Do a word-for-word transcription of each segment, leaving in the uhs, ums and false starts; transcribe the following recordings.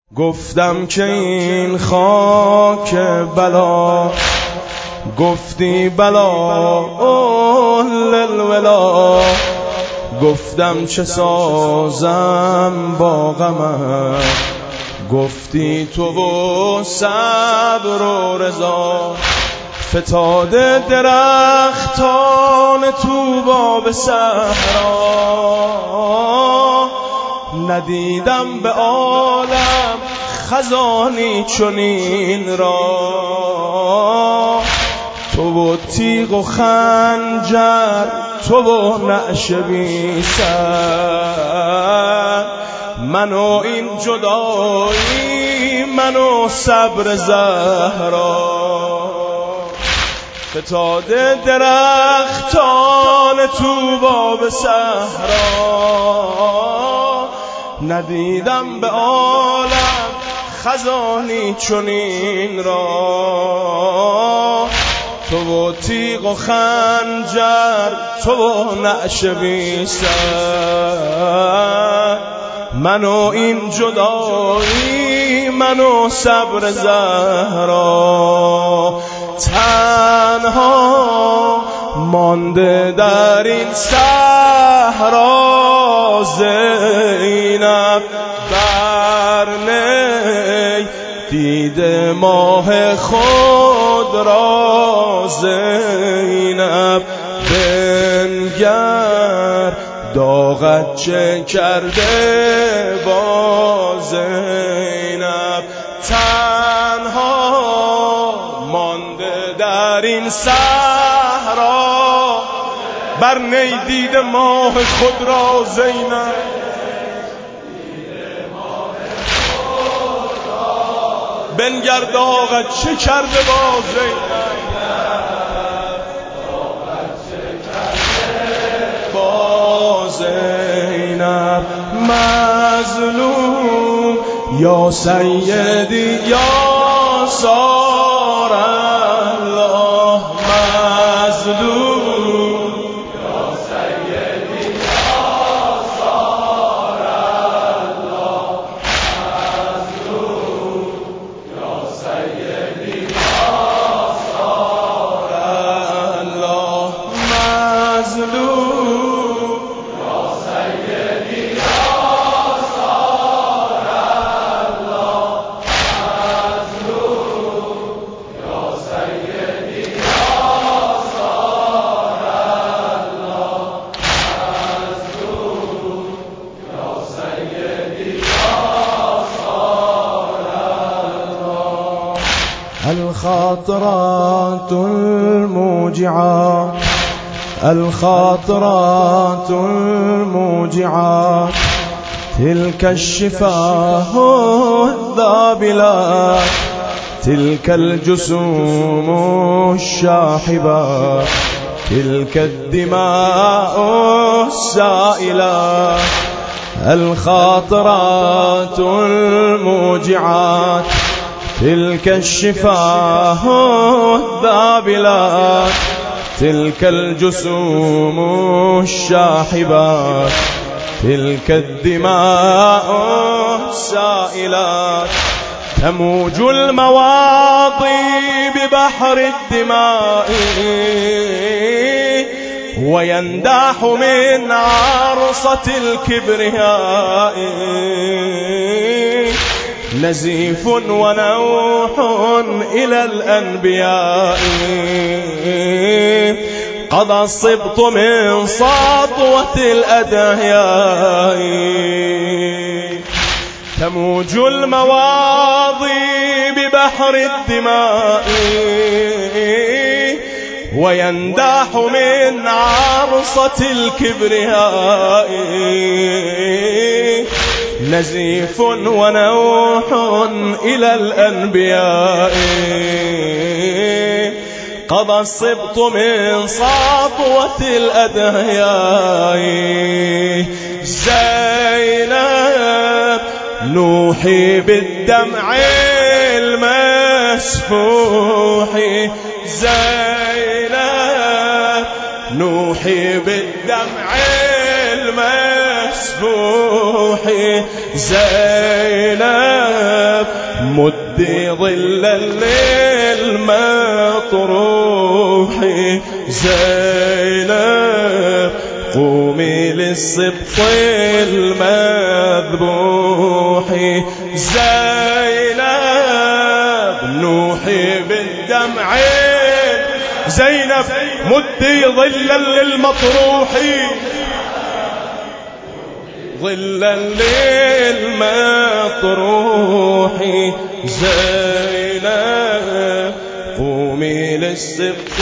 گفتم که این خاک بلا، گفتی بلا اول الولا. گفتم چه سازم با غمت، گفتی تو و صبر و رضا. فتاده درختان طوبی به صحرا، ندیدم به عالم خزانی چنین را. تو و تیغ و خنجر، تو و نعش بی سر، من و این جدایی، من و صبر زهرا. فتاده درختان طوبی به صحرا، ندیدم به عالم خزانی چنین را. تو و تیغ و خنجر، تو و نعش بی سر، من و این جدایی، من و صبر زهرا. تنها مانده در این صحرا زینب، بر نی دیده ماه خود را. زینب بنگر داغت چه کرده با زینب. تنها مانده در این صحرا، بر نی دیده ماه خود را. زینب بنگر داغت چه کرده با زینب، با زینب. مظلوم یا سیدی یا سار الله، مظلوم یا سیدی یا سار الله، مظلوم یا سیدی یا سار الله، مظلوم یا سیدی یا سار الله، مظلوم یا سیدی یا سار الله، مظلوم یا سیدی یا سار الله. الخاطرات الموجعات، الخاطرات الموجعات، تلك الشفاه الذابلات، تلك الجسوم الشاحبات، تلك الدماء السائلات. الخاطرات الموجعات، تلك الشفاه الذابلات، تلك الجسوم الشاحبات، تلك الدماء السائلات. تموج المواطي ببحر الدماء، وينداح من عرصة الكبرياء نزيف ونوح إلى الأنبياء. قضى السبط من سطوة الأدعياء. تموج المواضي ببحر الدماء، وينداح من عرصة الكبرياء نزيف ونوح إلى الأنبياء. قضى السبط من سطوة الأدعياء. زينب نوحي بالدمع المسفوح، زينب نوحي بالدمع المسفوح، مسفوحي زينب مدي ظلا للمطروح زينب قومي للسبط المذبوح زينب نوحي بالدمعين زينب مدي ظلا للمطروح ظلا للمطروح زينب قومي للسبط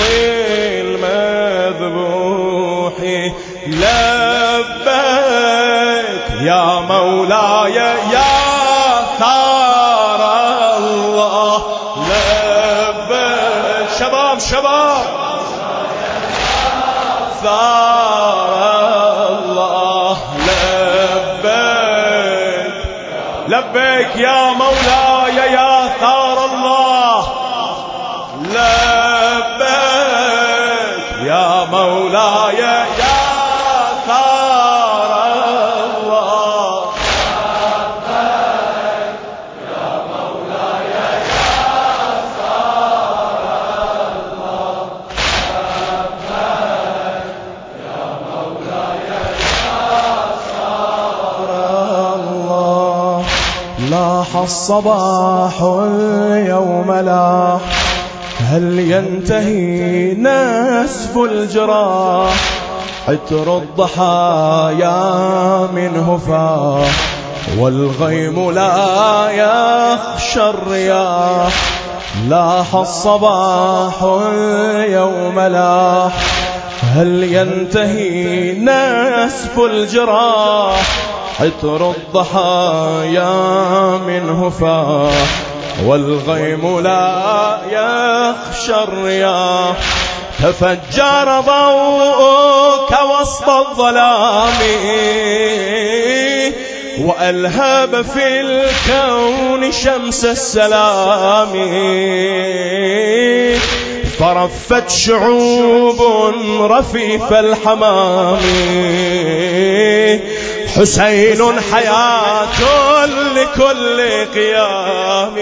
المذبوح لبيك يا مولاي يا ثار الله لبيك شباب شباب ثار الله لبيك لبيك يا مولاي يا ثار الله لبيك يا مولاي يا ثار الله لبيك يا مولاي يا ثار الله لبيك يا مولاي يا ثار الله لاح الصباح اليوم لاح هل ينتهي نسف الجراح عطر الضحايا منه فاح والغيم لا يخشى الرياح لاح الصباح اليوم لاح هل ينتهي نسف الجراح عطر الضحايا منه فاح والغيم لا يخشى الرياح تفجر ضوءك وسط الظلام وألهب في الكون شمس السلام فرفت شعوب رفيف الحمام حسين حياة لكل قيام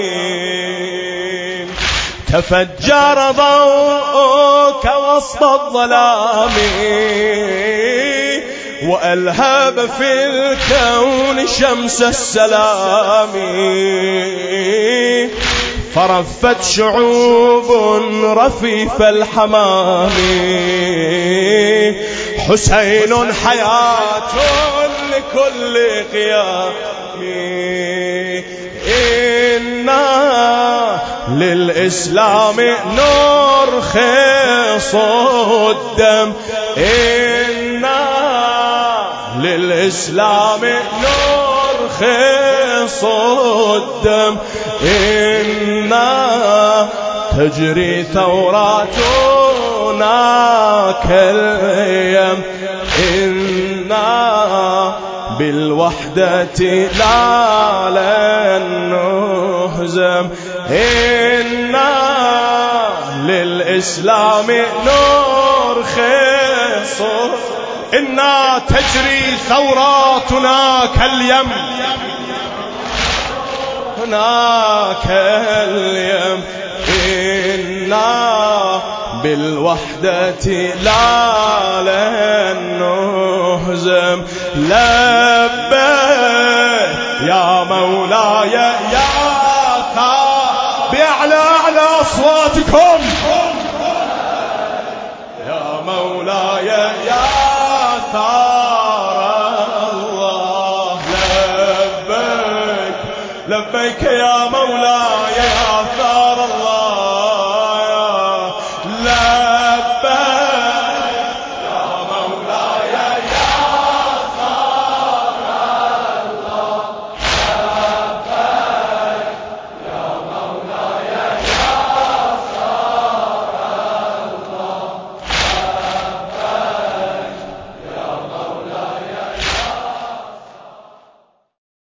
تفجر ضوءك وسط الظلام وألهب في الكون شمس السلام فرفت شعوب رفيف الحمام حسين حياة لكل قيام إنا للإسلام نرخص الدم إنا للإسلام نرخص الدم إنا تجري ثوراتنا كاليم إنا بالوحدة لا لن نهزم إنا للإسلام نرخص إنا تجري ثوراتنا كاليم هناك اليم إنا بالوحدة لا لن نهزم لبيك يا مولاي يا ثار بأعلى أعلى أصواتكم يا مولاي يا ثار الله لبيك لبيك يا مولاي